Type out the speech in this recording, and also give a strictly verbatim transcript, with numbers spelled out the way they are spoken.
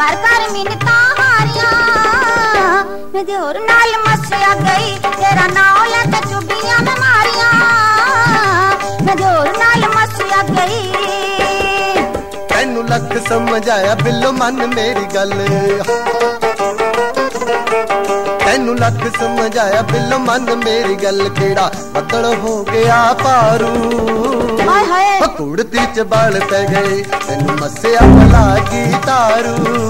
कर कर मिन्नता हारियां मैं जोर नाल मसिया गई तेरा नाम लेके चुबियां मैं मारियां मैं जोर नाल मसिया गई तैनू लख समझाया बिल्लो मन मेरी गल तैनू लख समझाया बिल्लो मन मेरी गल केड़ा बदल हो गया पारू कुड़ती च बाल पै गए तैनू मस्या भला की तारू।